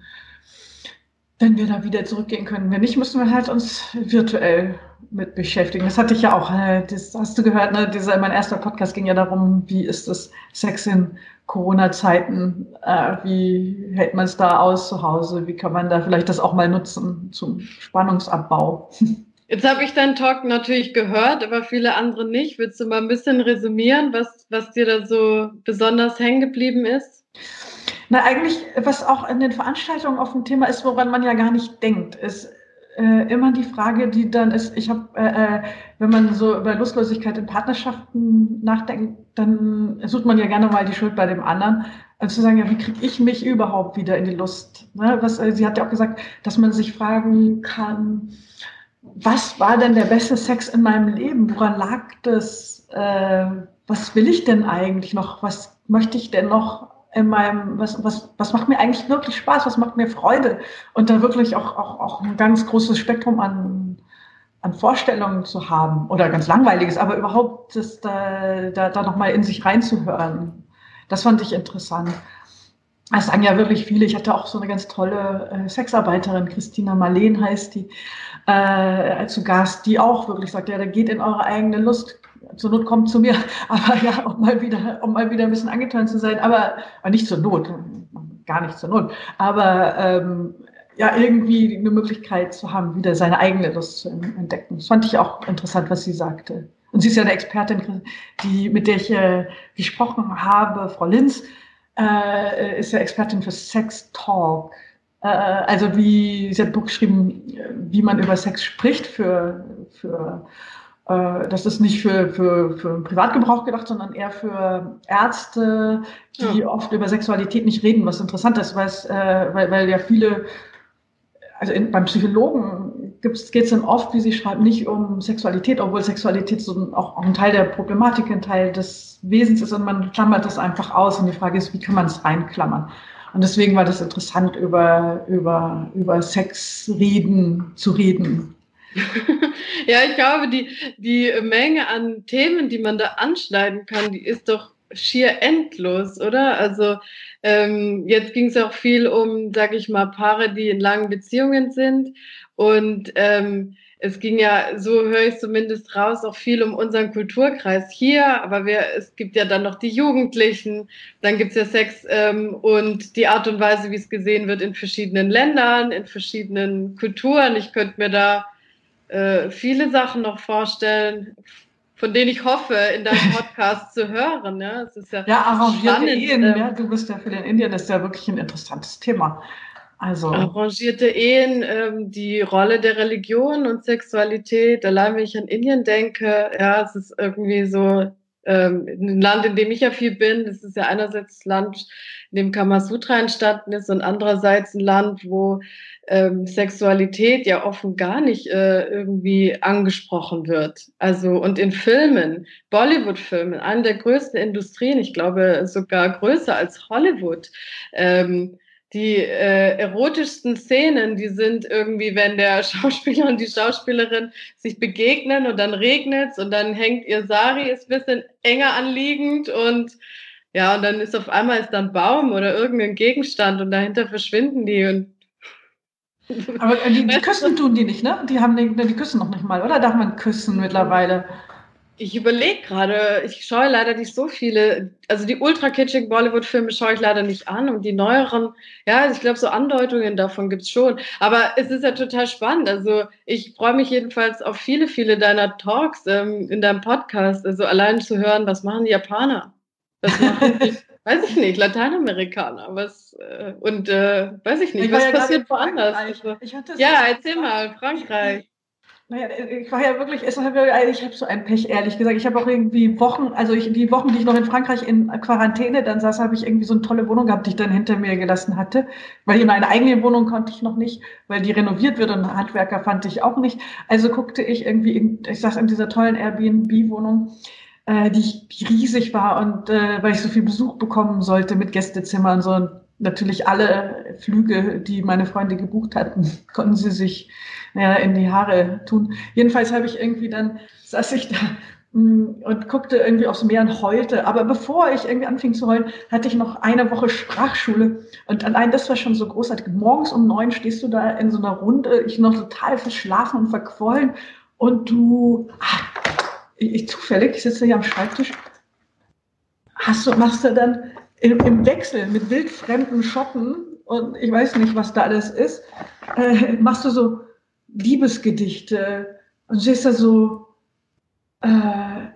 wenn wir da wieder zurückgehen können. Wenn nicht, müssen wir halt uns virtuell mit beschäftigen. Das hatte ich ja auch, äh, das hast du gehört, ne? Dieser, mein erster Podcast ging ja darum, wie ist das Sex in Corona-Zeiten, äh, wie hält man es da aus zu Hause, wie kann man da vielleicht das auch mal nutzen zum Spannungsabbau. Jetzt habe ich deinen Talk natürlich gehört, aber viele andere nicht. Willst du mal ein bisschen resümieren, was, was dir da so besonders hängen geblieben ist? Na, eigentlich, was auch in den Veranstaltungen oft ein Thema ist, woran man ja gar nicht denkt, ist äh, immer die Frage, die dann ist, ich habe, äh, wenn man so über Lustlosigkeit in Partnerschaften nachdenkt, dann sucht man ja gerne mal die Schuld bei dem anderen. Also zu sagen, ja, wie kriege ich mich überhaupt wieder in die Lust? Ne? Was, äh, sie hat ja auch gesagt, dass man sich fragen kann, was war denn der beste Sex in meinem Leben? Woran lag das? Äh, was will ich denn eigentlich noch? Was möchte ich denn noch in meinem, was, was, was macht mir eigentlich wirklich Spaß? Was macht mir Freude? Und da wirklich auch, auch, auch ein ganz großes Spektrum an, an Vorstellungen zu haben oder ganz langweiliges, aber überhaupt das da, da, da nochmal in sich reinzuhören. Das fand ich interessant. Das sagen ja wirklich viele. Ich hatte auch so eine ganz tolle äh, Sexarbeiterin, Christina Marleen heißt die, äh, zu Gast, die auch wirklich sagt, ja, da geht in eure eigene Lust. Zur Not kommt zu mir, aber ja, um mal wieder, um mal wieder ein bisschen angetan zu sein, aber, aber nicht zur Not, gar nicht zur Not, aber ähm, ja, irgendwie eine Möglichkeit zu haben, wieder seine eigene Lust zu entdecken. Das fand ich auch interessant, was sie sagte. Und sie ist ja eine Expertin, die, mit der ich äh, gesprochen habe, Frau Linz, äh, ist ja Expertin für Sex Talk. Äh, also wie, sie hat ein Buch geschrieben, wie man über Sex spricht für, für das ist nicht für, für, für Privatgebrauch gedacht, sondern eher für Ärzte, die ja. oft über Sexualität nicht reden, was interessant ist, äh, weil, weil ja viele, also in, beim Psychologen geht es dann oft, wie sie schreibt, nicht um Sexualität, obwohl Sexualität so auch, auch ein Teil der Problematik, ein Teil des Wesens ist und man klammert das einfach aus und die Frage ist, wie kann man es reinklammern? Und deswegen war das interessant, über, über, über Sex reden, zu reden. Ja, ich glaube, die, die Menge an Themen, die man da anschneiden kann, die ist doch schier endlos, oder? Also ähm, jetzt ging es auch viel um, sag ich mal, Paare, die in langen Beziehungen sind. Und ähm, es ging ja, so höre ich zumindest raus, auch viel um unseren Kulturkreis hier. Aber wir, es gibt ja dann noch die Jugendlichen, dann gibt es ja Sex ähm, und die Art und Weise, wie es gesehen wird in verschiedenen Ländern, in verschiedenen Kulturen. Ich könnte mir da viele Sachen noch vorstellen, von denen ich hoffe, in deinem Podcast zu hören. Ja, es ist ja, ja arrangierte Ehen, ähm, ja, du bist ja für den Indien, das ist ja wirklich ein interessantes Thema. Also arrangierte Ehen, ähm, die Rolle der Religion und Sexualität, allein wenn ich an Indien denke, ja, es ist irgendwie so ähm, ein Land, in dem ich ja viel bin. Das ist ja einerseits das Land, in dem Kamasutra entstanden ist und andererseits ein Land, wo ähm, Sexualität ja offen gar nicht äh, irgendwie angesprochen wird. Also und in Filmen, Bollywood-Filmen, eine der größten Industrien, ich glaube sogar größer als Hollywood, ähm, die äh, erotischsten Szenen, die sind irgendwie, wenn der Schauspieler und die Schauspielerin sich begegnen und dann regnet's und dann hängt ihr Sari, ist ein bisschen enger anliegend und ja, und dann ist auf einmal ist da ein Baum oder irgendein Gegenstand und dahinter verschwinden die und aber die, die küssen tun die nicht, ne? Die haben die, die küssen noch nicht mal, oder? Darf man küssen mittlerweile? Ich überlege gerade, ich schaue leider nicht so viele, also die ultra-kitschigen Bollywood-Filme schaue ich leider nicht an und die neueren, ja, ich glaube, so Andeutungen davon gibt's schon. Aber es ist ja total spannend. Also ich freue mich jedenfalls auf viele, viele deiner Talks ähm, in deinem Podcast. Also allein zu hören, was machen die Japaner? Was machen die, weiß ich nicht, Lateinamerikaner, was, äh, und äh, weiß ich nicht, ich was ja passiert woanders? Also, ja, erzähl mal, Frankreich. Naja, ich war ja wirklich, ich habe so ein Pech, ehrlich gesagt. Ich habe auch irgendwie Wochen, also ich, die Wochen, die ich noch in Frankreich in Quarantäne dann saß, habe ich irgendwie so eine tolle Wohnung gehabt, die ich dann hinter mir gelassen hatte. Weil in meine eigene Wohnung konnte ich noch nicht, weil die renoviert wird und Handwerker fand ich auch nicht. Also guckte ich irgendwie, in, ich saß in dieser tollen Airbnb-Wohnung, äh, die, die riesig war und äh, weil ich so viel Besuch bekommen sollte mit Gästezimmer und so. Und natürlich alle Flüge, die meine Freunde gebucht hatten, konnten sie sich ja, in die Haare tun. Jedenfalls habe ich irgendwie dann, saß ich da und guckte irgendwie aufs Meer und heulte. Aber bevor ich irgendwie anfing zu heulen, hatte ich noch eine Woche Sprachschule. Und allein das war schon so großartig. Morgens um neun stehst du da in so einer Runde, ich noch total verschlafen und verquollen. Und du, ach, ich, zufällig, ich sitze hier am Schreibtisch, hast du, machst du dann im, im Wechsel mit wildfremden Schotten und ich weiß nicht, was da alles ist, äh, machst du so Liebesgedichte und stehst da so, äh,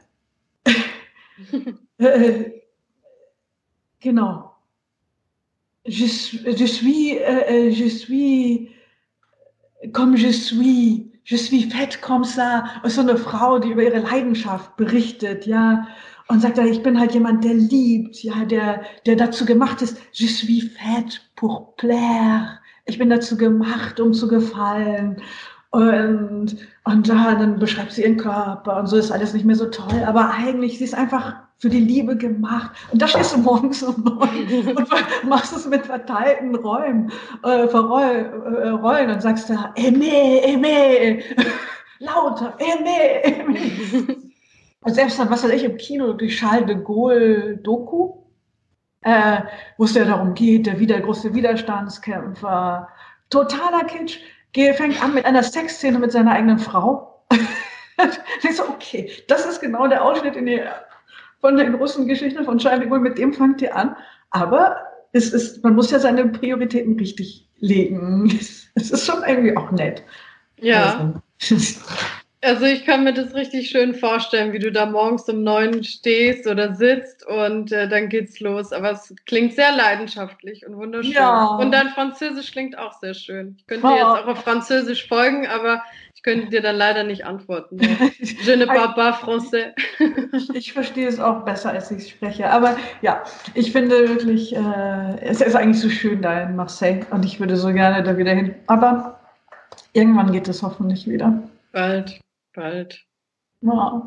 äh, genau. Je, je suis, äh, je suis comme je suis, je suis faite comme ça. Und so eine Frau, die über ihre Leidenschaft berichtet, ja, und sagt, ich bin halt jemand, der liebt, ja, der, der dazu gemacht ist, je suis faite pour plaire. Ich bin dazu gemacht, um zu gefallen. Und, und ja, dann beschreibt sie ihren Körper und so ist alles nicht mehr so toll, aber eigentlich, sie ist einfach für die Liebe gemacht. Und da stehst du morgens um neun und machst es mit verteilten Räumen, äh, Verroll, äh, Rollen und sagst da, aimé, aimé, lauter, aimé, aimé. Und selbst dann, was weiß ich, im Kino, die Charles de Gaulle Doku, äh, wo es ja darum geht, der wieder große Widerstandskämpfer, totaler Kitsch, fängt an mit einer Sexszene mit seiner eigenen Frau. Ich so, okay, das ist genau der Ausschnitt in die, von den russischen Geschichten von Charles de Gaulle, mit dem fangt ihr an. Aber es ist, man muss ja seine Prioritäten richtig legen. Es ist schon irgendwie auch nett. Ja. Also. Also ich kann mir das richtig schön vorstellen, wie du da morgens um neun stehst oder sitzt und äh, dann geht's los. Aber es klingt sehr leidenschaftlich und wunderschön. Ja. Und dein Französisch klingt auch sehr schön. Ich könnte dir jetzt auch auf Französisch folgen, aber ich könnte dir dann leider nicht antworten. Je ne parle pas français. Ich verstehe es auch besser, als ich spreche. Aber ja, ich finde wirklich, äh, es ist eigentlich so schön da in Marseille und ich würde so gerne da wieder hin. Aber irgendwann geht es hoffentlich wieder. Bald. Bald. Ja.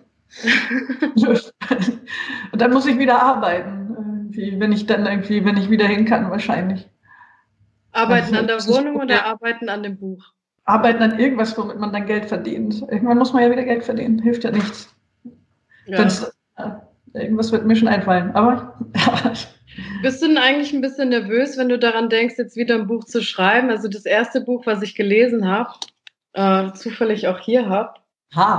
Und dann muss ich wieder arbeiten, irgendwie, wenn ich dann irgendwie, wenn ich wieder hin kann, wahrscheinlich. Arbeiten an der Wohnung oder arbeiten an dem Buch? Arbeiten an irgendwas, womit man dann Geld verdient. Irgendwann muss man ja wieder Geld verdienen, hilft ja nichts. Ja. Ja, irgendwas wird mir schon einfallen, aber ja. Bist du denn eigentlich ein bisschen nervös, wenn du daran denkst, jetzt wieder ein Buch zu schreiben? Also das erste Buch, was ich gelesen habe, äh, zufällig auch hier habe. Ha.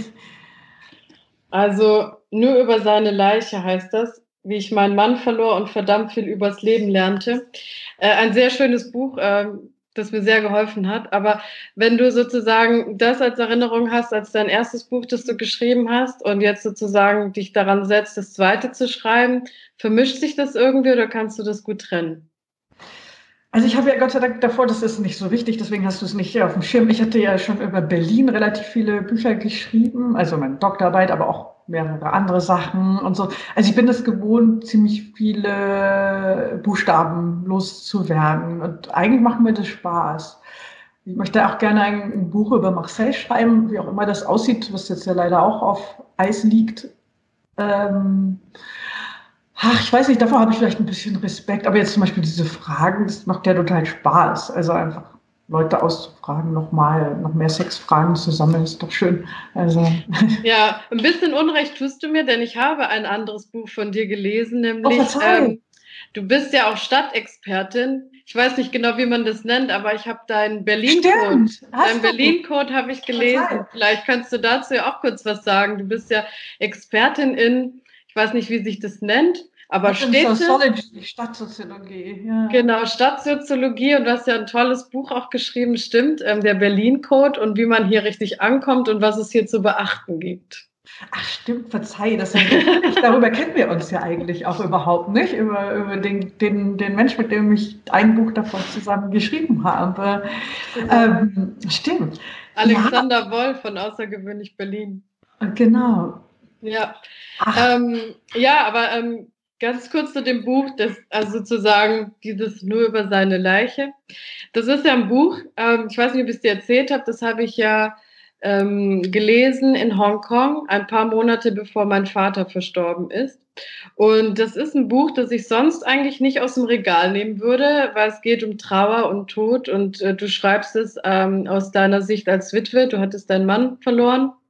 Also nur über seine Leiche heißt das, wie ich meinen Mann verlor und verdammt viel übers Leben lernte. Äh, ein sehr schönes Buch, äh, das mir sehr geholfen hat. Aber wenn du sozusagen das als Erinnerung hast, als dein erstes Buch, das du geschrieben hast und jetzt sozusagen dich daran setzt, das zweite zu schreiben, vermischt sich das irgendwie oder kannst du das gut trennen? Also ich habe ja Gott sei Dank davor, das ist nicht so wichtig, deswegen hast du es nicht auf dem Schirm. Ich hatte ja schon über Berlin relativ viele Bücher geschrieben, also meine Doktorarbeit, aber auch mehrere andere Sachen und so. Also ich bin es gewohnt, ziemlich viele Buchstaben loszuwerden und eigentlich macht mir das Spaß. Ich möchte auch gerne ein, ein Buch über Marseille schreiben, wie auch immer das aussieht, was jetzt ja leider auch auf Eis liegt. Ähm, Ach, ich weiß nicht, davor habe ich vielleicht ein bisschen Respekt, aber jetzt zum Beispiel diese Fragen, das macht ja total Spaß. Also einfach Leute auszufragen, nochmal, noch mehr Sexfragen zu sammeln, ist doch schön. Also. Ja, ein bisschen Unrecht tust du mir, denn ich habe ein anderes Buch von dir gelesen, nämlich oh, ähm, du bist ja auch Stadtexpertin. Ich weiß nicht genau, wie man das nennt, aber ich habe deinen Berlin-Code. Deinen Berlin-Code habe ich gelesen. Verzeih. Vielleicht kannst du dazu ja auch kurz was sagen. Du bist ja Expertin in, ich weiß nicht, wie sich das nennt, aber Städte. Sociology, Stadtsoziologie. Ja. Genau, Stadtsoziologie, und du hast ja ein tolles Buch auch geschrieben, stimmt, ähm, der Berlin-Code und wie man hier richtig ankommt und was es hier zu beachten gibt. Ach stimmt, verzeih, das ist, darüber kennen wir uns ja eigentlich auch überhaupt nicht, über, über den, den, den Mensch, mit dem ich ein Buch davon zusammen geschrieben habe. Ähm, stimmt. Alexander ja. Wolf von Außergewöhnlich Berlin. Genau. Ja, ähm, ja, aber ähm, ganz kurz zu dem Buch, das, also sozusagen dieses nur über seine Leiche. Das ist ja ein Buch, ähm, ich weiß nicht, ob ich es dir erzählt habe, das habe ich ja ähm, gelesen in Hongkong, ein paar Monate bevor mein Vater verstorben ist. Und das ist ein Buch, das ich sonst eigentlich nicht aus dem Regal nehmen würde, weil es geht um Trauer und Tod und äh, du schreibst es ähm, aus deiner Sicht als Witwe, du hattest deinen Mann verloren.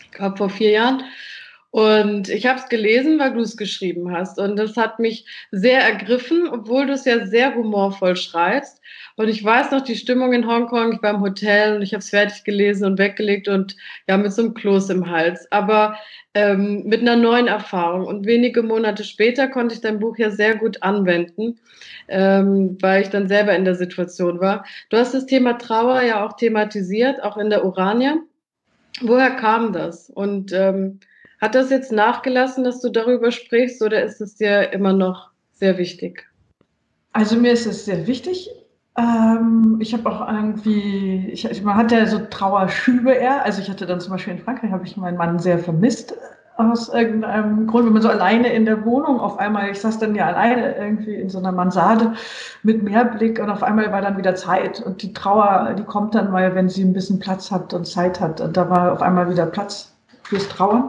ich glaube vor vier Jahren. Und ich habe es gelesen, weil du es geschrieben hast. Und das hat mich sehr ergriffen, obwohl du es ja sehr humorvoll schreibst. Und ich weiß noch, die Stimmung in Hongkong, ich war im Hotel und ich habe es fertig gelesen und weggelegt und ja, mit so einem Kloß im Hals. Aber ähm, mit einer neuen Erfahrung. Und wenige Monate später konnte ich dein Buch ja sehr gut anwenden, ähm, weil ich dann selber in der Situation war. Du hast das Thema Trauer ja auch thematisiert, auch in der Urania. Woher kam das? Und ähm, hat das jetzt nachgelassen, dass du darüber sprichst, oder ist es dir immer noch sehr wichtig? Also mir ist es sehr wichtig. Ähm, ich habe auch irgendwie, ich, man hat ja so Trauerschübe eher. Also ich hatte dann zum Beispiel in Frankreich, habe ich meinen Mann sehr vermisst aus irgendeinem Grund, wenn man so alleine in der Wohnung auf einmal, ich saß dann ja alleine irgendwie in so einer Mansarde mit Meerblick und auf einmal war dann wieder Zeit und die Trauer, die kommt dann mal, wenn sie ein bisschen Platz hat und Zeit hat, und da war auf einmal wieder Platz fürs Trauern.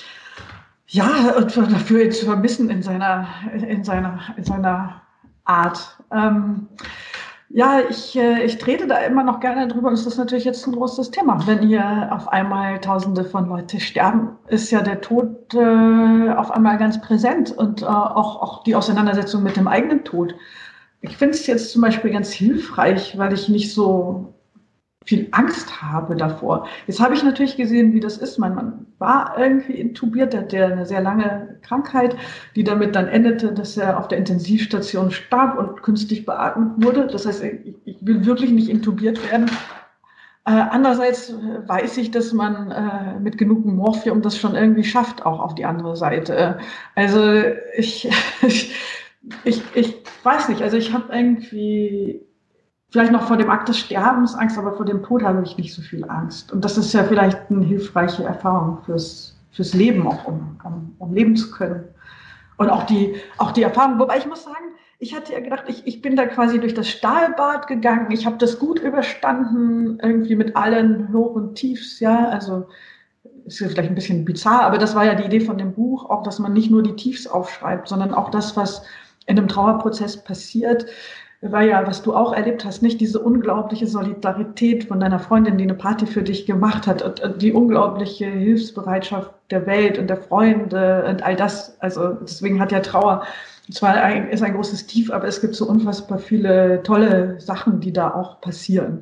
Ja, und dafür ihn zu vermissen in seiner, in seiner, in seiner Art. Ähm, ja, ich, äh, ich trete da immer noch gerne drüber und es ist natürlich jetzt ein großes Thema. Wenn hier auf einmal Tausende von Leuten sterben, ist ja der Tod äh, auf einmal ganz präsent und äh, auch, auch die Auseinandersetzung mit dem eigenen Tod. Ich finde es jetzt zum Beispiel ganz hilfreich, weil ich nicht so viel Angst habe davor. Jetzt habe ich natürlich gesehen, wie das ist. Mein Mann war irgendwie intubiert, der hatte eine sehr lange Krankheit, die damit dann endete, dass er auf der Intensivstation starb und künstlich beatmet wurde. Das heißt, ich, ich will wirklich nicht intubiert werden. Äh, andererseits weiß ich, dass man äh, mit genug Morphium das schon irgendwie schafft, auch auf die andere Seite. Also ich, ich, ich, ich weiß nicht, also ich habe irgendwie vielleicht noch vor dem Akt des Sterbens Angst, aber vor dem Tod habe ich nicht so viel Angst. Und das ist ja vielleicht eine hilfreiche Erfahrung fürs, fürs Leben, auch um, um, um leben zu können. Und auch die, auch die Erfahrung, wobei ich muss sagen, ich hatte ja gedacht, ich, ich bin da quasi durch das Stahlbad gegangen, ich habe das gut überstanden, irgendwie mit allen Hoch und Tiefs, ja, also ist ja vielleicht ein bisschen bizarr, aber das war ja die Idee von dem Buch, auch, dass man nicht nur die Tiefs aufschreibt, sondern auch das, was in einem Trauerprozess passiert, weil ja, was du auch erlebt hast, nicht diese unglaubliche Solidarität von deiner Freundin, die eine Party für dich gemacht hat, und die unglaubliche Hilfsbereitschaft der Welt und der Freunde und all das. Also deswegen hat ja Trauer zwar ein, ist ein großes Tief, aber es gibt so unfassbar viele tolle Sachen, die da auch passieren.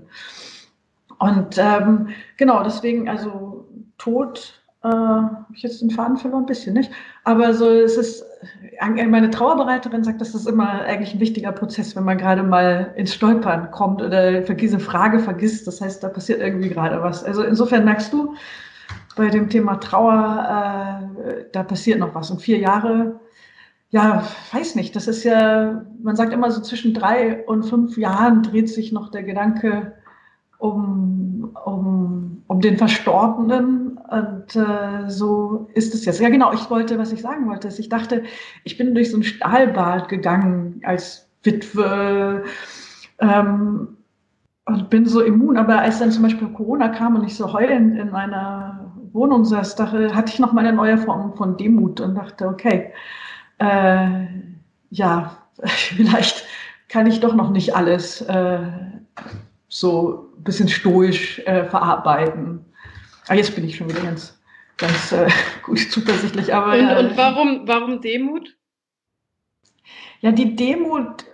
Und ähm, genau, deswegen, also Tod, äh, habe ich jetzt den Faden verloren, ein bisschen, nicht? Aber so, es ist, meine Trauerbereiterin sagt, das ist immer eigentlich ein wichtiger Prozess, wenn man gerade mal ins Stolpern kommt oder diese Frage vergisst. Das heißt, da passiert irgendwie gerade was. Also insofern merkst du, bei dem Thema Trauer, äh, da passiert noch was. Und vier Jahre, ja, weiß nicht, das ist ja, man sagt immer so zwischen drei und fünf Jahren dreht sich noch der Gedanke um, um, um den Verstorbenen, und äh, so ist es jetzt. Ja genau, ich wollte, was ich sagen wollte, ist, ich dachte, ich bin durch so ein Stahlbad gegangen als Witwe ähm, und bin so immun, aber als dann zum Beispiel Corona kam und ich so heulend in meiner Wohnung saß, dachte, hatte ich noch mal eine neue Form von Demut und dachte, okay, äh, ja, vielleicht kann ich doch noch nicht alles äh, so ein bisschen stoisch äh, verarbeiten. Ah, jetzt bin ich schon wieder ganz, ganz äh, gut zuversichtlich. Aber, und und warum, warum Demut? Ja, die Demut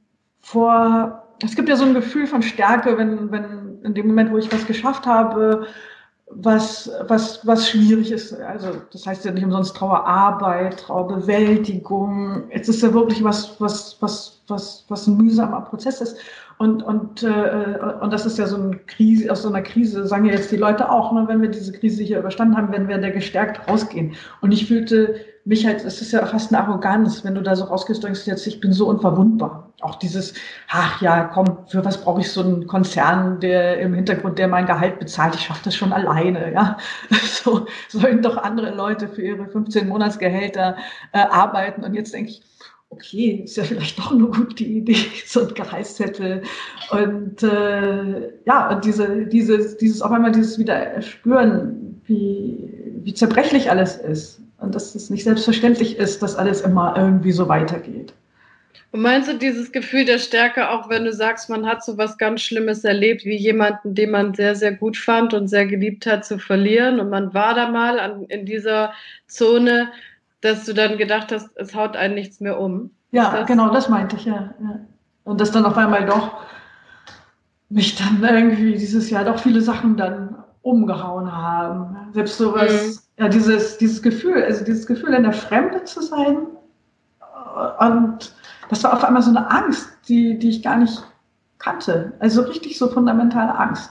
vor, es gibt ja so ein Gefühl von Stärke, wenn, wenn in dem Moment, wo ich was geschafft habe, was, was, was schwierig ist. Also das heißt ja nicht umsonst Trauerarbeit, Trauerbewältigung. Es ist ja wirklich was, was, was, was, was ein mühsamer Prozess ist. Und, und, äh, und das ist ja so eine Krise, aus so einer Krise, sagen ja jetzt die Leute auch, ne, wenn wir diese Krise hier überstanden haben, werden wir da gestärkt rausgehen. Und ich fühlte mich halt, es ist ja fast eine Arroganz, wenn du da so rausgehst, denkst du jetzt, ich bin so unverwundbar. Auch dieses, ach ja, komm, für was brauche ich so einen Konzern, der im Hintergrund, der mein Gehalt bezahlt, ich schaffe das schon alleine, ja. So sollen doch andere Leute für ihre fünfzehn Monatsgehälter äh, arbeiten. Und jetzt denke ich, okay, ist ja vielleicht doch eine gute Idee, so ein Gehaltszettel. Und äh, ja, und diese, dieses, dieses auf einmal dieses wieder spüren, wie, wie zerbrechlich alles ist. Und dass es nicht selbstverständlich ist, dass alles immer irgendwie so weitergeht. Und meinst du dieses Gefühl der Stärke auch, wenn du sagst, man hat so was ganz Schlimmes erlebt, wie jemanden, den man sehr, sehr gut fand und sehr geliebt hat, zu verlieren und man war da mal an, in dieser Zone, dass du dann gedacht hast, es haut einen nichts mehr um? Ja, das genau, das meinte ich, ja, ja. Und dass dann auf einmal doch mich dann irgendwie dieses Jahr doch viele Sachen dann umgehauen haben. Selbst sowas, mhm. ja, dieses, dieses Gefühl, also dieses Gefühl, in der Fremde zu sein. Und das war auf einmal so eine Angst, die, die ich gar nicht kannte. Also richtig so fundamentale Angst.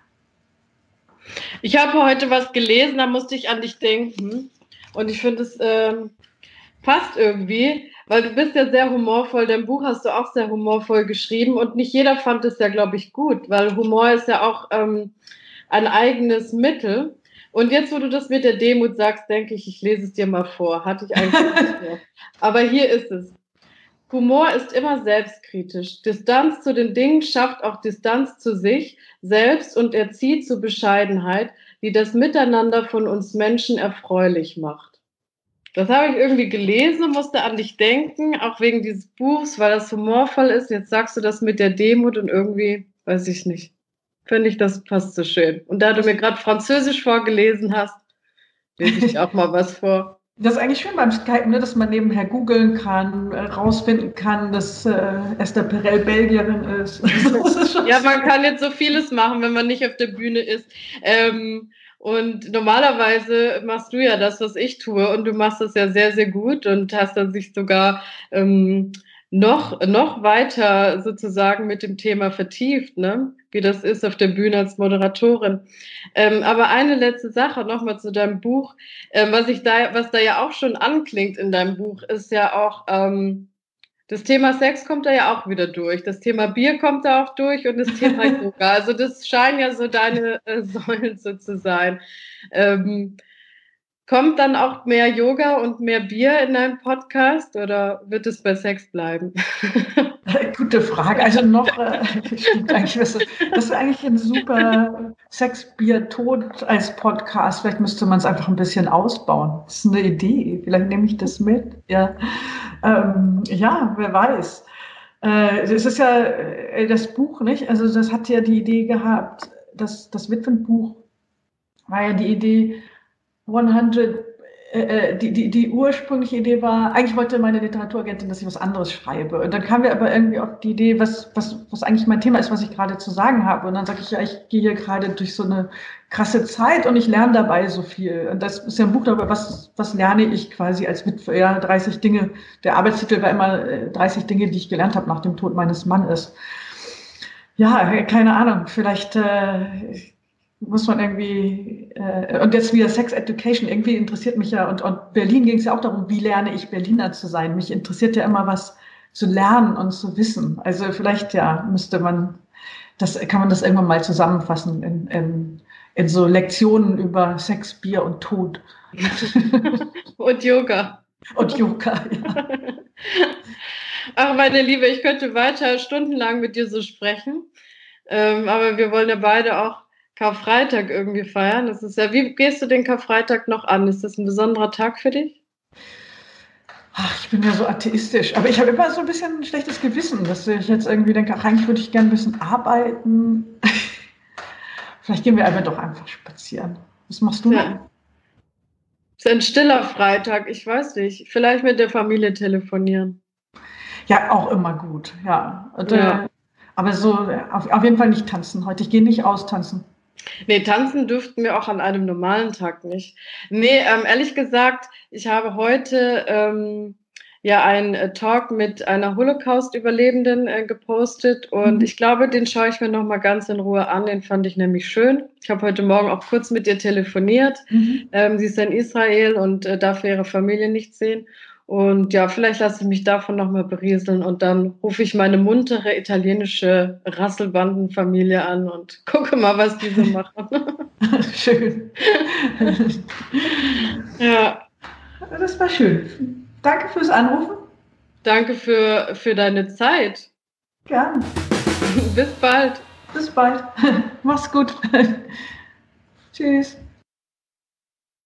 Ich habe heute was gelesen, da musste ich an dich denken. Und ich finde, es ähm, passt irgendwie, weil du bist ja sehr humorvoll. Dein Buch hast du auch sehr humorvoll geschrieben. Und nicht jeder fand es ja, glaube ich, gut, weil Humor ist ja auch ähm, ein eigenes Mittel. Und jetzt, wo du das mit der Demut sagst, denke ich, ich lese es dir mal vor. Hatte ich eigentlich nicht vor. Aber hier ist es. Humor ist immer selbstkritisch. Distanz zu den Dingen schafft auch Distanz zu sich selbst und erzieht zu Bescheidenheit, die das Miteinander von uns Menschen erfreulich macht. Das habe ich irgendwie gelesen, musste an dich denken, auch wegen dieses Buchs, weil das humorvoll ist. Jetzt sagst du das mit der Demut und irgendwie, weiß ich nicht, finde ich, das passt so schön. Und da du mir gerade Französisch vorgelesen hast, lese ich dir auch mal was vor. Das ist eigentlich schön beim Skypen, ne, dass man nebenher googeln kann, äh, rausfinden kann, dass äh, Esther Perel Belgierin ist. Ja, man kann jetzt so vieles machen, wenn man nicht auf der Bühne ist. Ähm, und normalerweise machst du ja das, was ich tue, und du machst das ja sehr, sehr gut und hast dann sich sogar ähm, noch, noch weiter sozusagen mit dem Thema vertieft, ne? Wie das ist auf der Bühne als Moderatorin. Ähm, aber eine letzte Sache nochmal zu deinem Buch. Ähm, was, ich da, was da ja auch schon anklingt in deinem Buch, ist ja auch, ähm, das Thema Sex kommt da ja auch wieder durch. Das Thema Bier kommt da auch durch und das Thema Yoga. Also das scheinen ja so deine äh, Säulen so zu sein. Ähm, Kommt dann auch mehr Yoga und mehr Bier in deinem Podcast oder wird es bei Sex bleiben? Gute Frage. Also noch, äh, stimmt eigentlich, das ist eigentlich ein super Sex, Bier, Tod als Podcast. Vielleicht müsste man es einfach ein bisschen ausbauen. Das ist eine Idee. Vielleicht nehme ich das mit. Ja, ähm, ja, wer weiß. Äh, es ist ja äh, das Buch, nicht? Also das hat ja die Idee gehabt, das, das Witwenbuch war ja die Idee, hundert, äh, die, die, die ursprüngliche Idee war, eigentlich wollte meine Literaturagentin, dass ich was anderes schreibe. Und dann kamen wir aber irgendwie auf die Idee, was, was, was eigentlich mein Thema ist, was ich gerade zu sagen habe. Und dann sage ich, ja, ich gehe hier gerade durch so eine krasse Zeit und ich lerne dabei so viel. Und das ist ja ein Buch darüber, was, was lerne ich quasi als Witwe. Ja, dreißig Dinge. Der Arbeitstitel war immer dreißig Dinge, die ich gelernt habe nach dem Tod meines Mannes. Ja, keine Ahnung, vielleicht äh, muss man irgendwie, äh, und jetzt wieder Sex Education, irgendwie interessiert mich ja, und, und Berlin ging es ja auch darum, wie lerne ich Berliner zu sein. Mich interessiert ja immer was zu lernen und zu wissen. Also vielleicht, ja, müsste man, das kann man das irgendwann mal zusammenfassen in, in, in so Lektionen über Sex, Bier und Tod. Und Yoga. Und Yoga, ja. Ach, meine Liebe, ich könnte weiter stundenlang mit dir so sprechen, ähm, aber wir wollen ja beide auch Karfreitag irgendwie feiern. Das ist ja, wie gehst du den Karfreitag noch an? Ist das ein besonderer Tag für dich? Ach, ich bin ja so atheistisch, aber ich habe immer so ein bisschen ein schlechtes Gewissen, dass ich jetzt irgendwie denke, ach, eigentlich würde ich gerne ein bisschen arbeiten. Vielleicht gehen wir aber doch einfach spazieren. Was machst du ja. noch? Ist ein stiller Freitag, ich weiß nicht. Vielleicht mit der Familie telefonieren. Ja, auch immer gut, ja. Und, ja. Äh, aber so auf, auf jeden Fall nicht tanzen heute. Ich gehe nicht austanzen. Nee, tanzen dürften wir auch an einem normalen Tag nicht. Nee, ähm, ehrlich gesagt, ich habe heute ähm, ja einen äh, Talk mit einer Holocaust-Überlebenden äh, gepostet und mhm. ich glaube, den schaue ich mir nochmal ganz in Ruhe an. Den fand ich nämlich schön. Ich habe heute Morgen auch kurz mit ihr telefoniert. Mhm. Ähm, sie ist in Israel und äh, darf ihre Familie nicht sehen. Und ja, vielleicht lasse ich mich davon nochmal berieseln und dann rufe ich meine muntere italienische Rasselbandenfamilie an und gucke mal, was die so machen. Schön. Ja. Das war schön. Danke fürs Anrufen. Danke für, für deine Zeit. Gerne. Bis bald. Bis bald. Mach's gut. Tschüss.